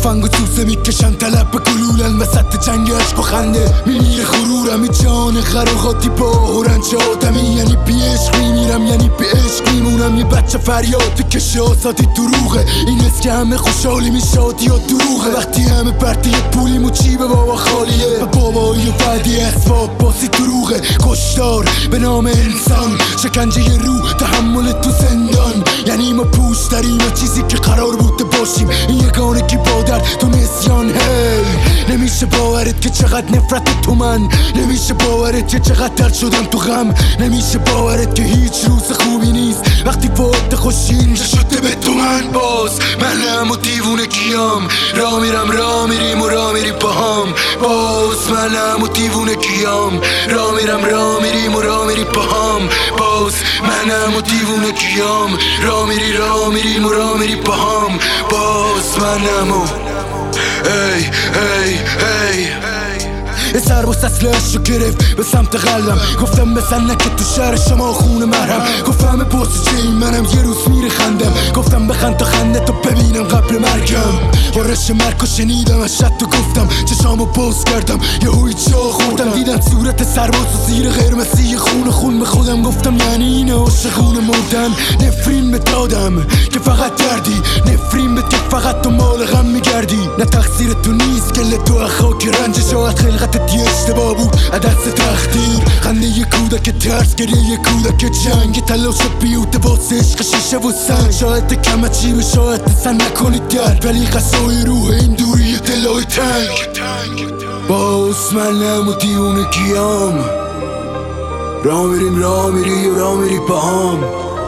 تفنگ و سوزه میکشن طلب به گلولن وسط جنگ عشق و خنده میمیره غرورم ای جان خراخاتی با هرنج آدمی یعنی بی عشق میمیرم یعنی بی عشق میمونم. یه بچه فریادی که آزادی دروغه این است که همه خوشحالی میشادی یا دروغه وقتی همه پرتی پولیم و چی به بابا خالیه و بابایی و وعدی اسباب باسی دروغه. کشتار به نام انسان شکنجه رو تحمل تو زندان یعنی ما پوش داریم و چیزی که قرار بوده باشیم این یگانگی با در تو نسیان. هی نمیشه باورت که چقدر نفرت تو من نمیشه باورت که چقدر درد شدم تو غم نمیشه باورت که هیچ روز خوبی نیست وقتی فوت خوشی اینجا شده به تو من. باز منم و دیوونه کیام را میرم را میریم و را میری با هم. باز منم و دیوونه کیام را میرم را میریم و را میری با هم. باز منم و دیوونه کیام را میریم و را میری با هم. باز منم و ای ای ای یه سرباز اسلحه‌شو گرفت به سمت قلبم گفتم بزن نکه تو شهر شما خونه مرهم. گفتم بپرسی چه این منم یه روز میره خندم گفتم بخند تا خنده تو ببینم قبل مرگم. قرش مرگ و شنیدم از شد تو گفتم چشامو باز کردم یه هوی جا خوردم دیدم صورت سرباز و زیر قرمزی خون به خودم گفتم یعنی اینه عاشقونه مردن. نفرین به دادم که فقط دردی نفرین به که فقط تو مال غم میگردی نه تقصیر تو نیست که تو خاک رنج شاید خلقت دی اشتباه بود دست تقدیر. خنده یه کودک ترس گریه یه کودک جنگ تلاش بیوته واسه عشق شیشه و سنگ. شاید کم چیب شاید سن نکنید درد ولی قصای روح این دوری دلای تنگ. باز منم و دیونه کیام را میریم را میری و را میری با هم.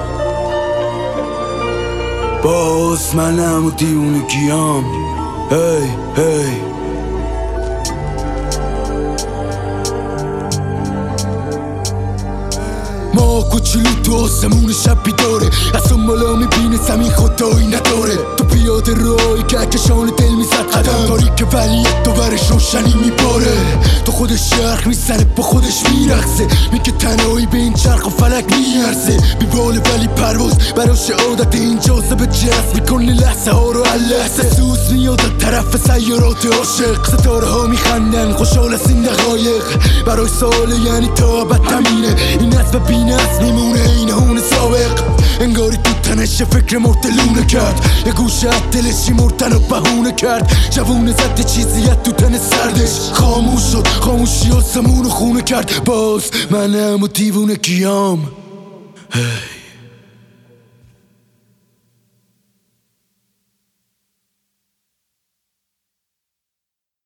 باز منم و دیونه کیام هی هی ما کوچولو تو آسمون شب بیداره از اون بالا میبینه زمین خدایی نداره. تو پیاده روی که کشان دل میزد قدم تاریک ولی تو برش روشنی میباره. تو خودش چرخ میزنه با خودش میرقصه میگه تنهایی به این چرخ و فلک میارزه. بیباله ولی پرواز براش عادت این جاذبه جذب میکنه لحظه ها رو لحظه. سوز میاد از طرف سیارات عاشق ستاره ها میخندن خوشحال از این دقایق. برای ساله یعنی تا ابد تمینه این اسب بینه از میمونه این هون سابق. انگاری تو تنش فکر مرتلونه کرد یه گوشه از دلشی مرتن و بهونه کرد. جوونه زد چیزی از تو تن سردش خاموش شد خاموشی آسمون و خونه کرد. باز منم و دیوونه کیام هی